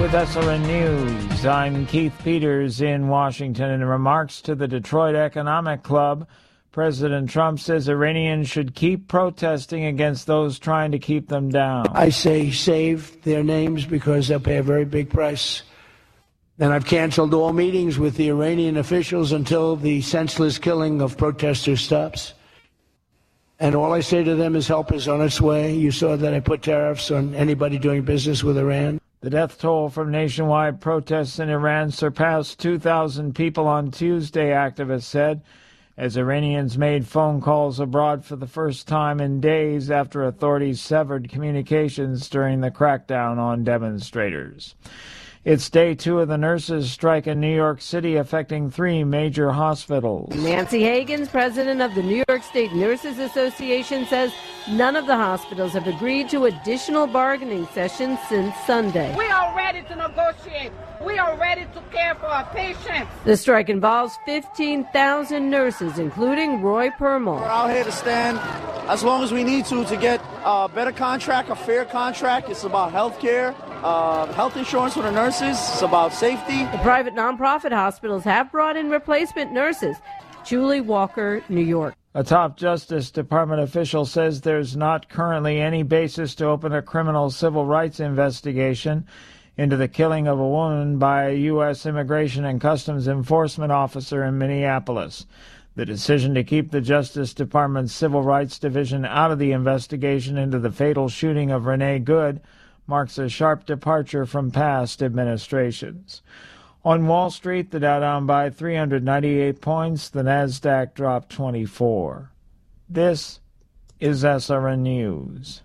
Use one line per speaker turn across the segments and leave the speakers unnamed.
With SRN News, I'm Keith Peters in Washington. In remarks to the Detroit Economic Club, President Trump says Iranians should keep protesting against those trying to keep them down.
I say save their names because they'll pay a very big price. And I've canceled all meetings with the Iranian officials until the senseless killing of protesters stops. And all I say to them is help is on its way. You saw that I put tariffs on anybody doing business with Iran.
The death toll from nationwide protests in Iran surpassed 2,000 people on Tuesday, activists said, as Iranians made phone calls abroad for the first time in days after authorities severed communications during the crackdown on demonstrators. It's day 2 of the nurses' strike in New York City, affecting 3 major hospitals.
Nancy Hagans, president of the New York State Nurses Association, says none of the hospitals have agreed to additional bargaining sessions since Sunday.
We are ready to negotiate. We are ready to care for our patients.
The strike involves 15,000 nurses, including Roy Permal.
We're out here to stand as long as we need to get a better contract, a fair contract. It's about health care. Health insurance for the nurses. It's about safety.
The private nonprofit hospitals have brought in replacement nurses. Julie Walker, New York.
A top Justice Department official says there's not currently any basis to open a criminal civil rights investigation into the killing of a woman by a U.S. Immigration and Customs Enforcement officer in Minneapolis. The decision to keep the Justice Department's Civil Rights Division out of the investigation into the fatal shooting of Renee Good marks a sharp departure from past administrations. On Wall Street, the Dow down by 398 points, the Nasdaq dropped 24. This is SRN News.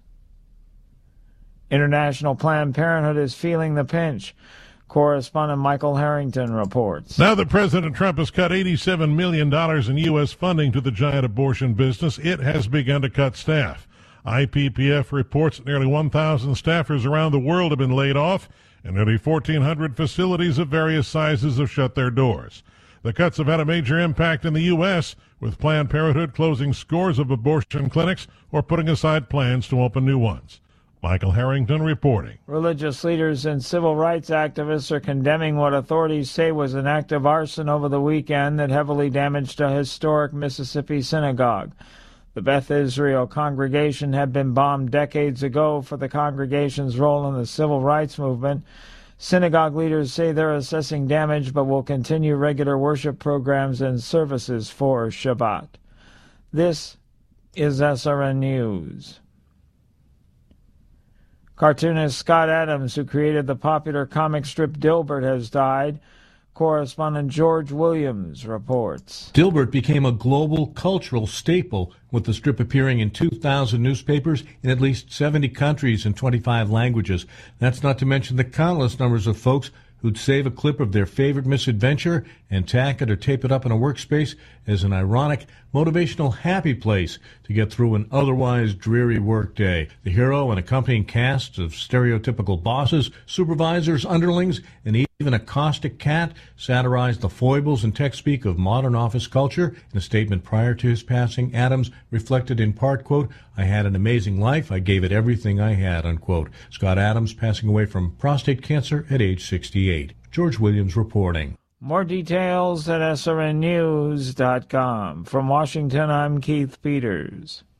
International Planned Parenthood is feeling the pinch. Correspondent Michael Harrington reports.
Now that President Trump has cut $87 million in U.S. funding to the giant abortion business, it has begun to cut staff. IPPF reports that nearly 1,000 staffers around the world have been laid off, and nearly 1,400 facilities of various sizes have shut their doors. The cuts have had a major impact in the U.S., with Planned Parenthood closing scores of abortion clinics or putting aside plans to open new ones. Michael Harrington reporting.
Religious leaders and civil rights activists are condemning what authorities say was an act of arson over the weekend that heavily damaged a historic Mississippi synagogue. The Beth Israel congregation had been bombed decades ago for the congregation's role in the civil rights movement. Synagogue leaders say they're assessing damage but will continue regular worship programs and services for Shabbat. This is SRN News. Cartoonist Scott Adams, who created the popular comic strip Dilbert, has died. Correspondent George Williams reports.
Dilbert became a global cultural staple, with the strip appearing in 2,000 newspapers in at least 70 countries and 25 languages. That's not to mention the countless numbers of folks who'd save a clip of their favorite misadventure and tack it or tape it up in a workspace as an ironic, motivational happy place to get through an otherwise dreary workday. The hero and accompanying cast of stereotypical bosses, supervisors, underlings, and even a caustic cat satirized the foibles and tech-speak of modern office culture. In a statement prior to his passing, Adams reflected in part, quote, "I had an amazing life. I gave it everything I had," unquote. Scott Adams passing away from prostate cancer at age 68. George Williams reporting.
More details at srnnews.com. From Washington, I'm Keith Peters.